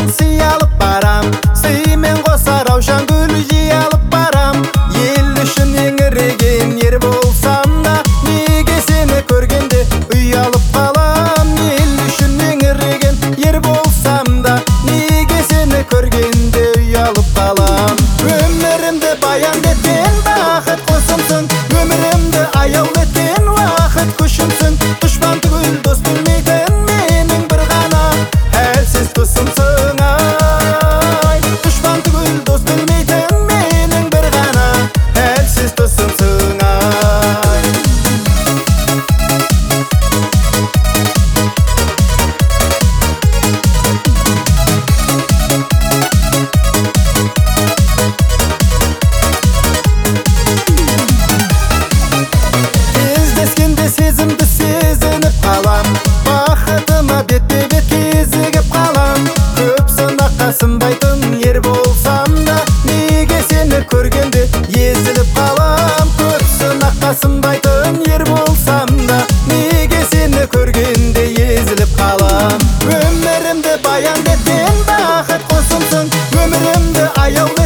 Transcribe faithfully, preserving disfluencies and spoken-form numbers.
сый алып барам, сыймен қоса раушан гүл жиі алып барам. Ел үшін еңіреген ер болсам да, неге сені көргенде үй алып қалам. Ел үшін еңіреген ер болсам да, неге сені көргенде үй алып қалам. Өмірімді баян еткен бақыт қосымсың, өмірімді аяулы еткен уақыт күшімсің. Дұшпан түгіл дос білмейтін менің бір ғана әлсіз досымсың ай. Дұшпан түгіл дос білмейтін менің бір ғана әлсіз досымсың ай. Кездескенде сезімді сезініп қалам, бақытыма бетпе-бет кезігіп қалам. Көп сынаққа сынбайтын ер болсам да, неге сені көргенде езіліп қалам. Көп сынаққа сынбайтын ер болсам да, неге сені көргенде езіліп қалам. Өмірімді баян еткен бақыт қосымсың, өмірімді аяулы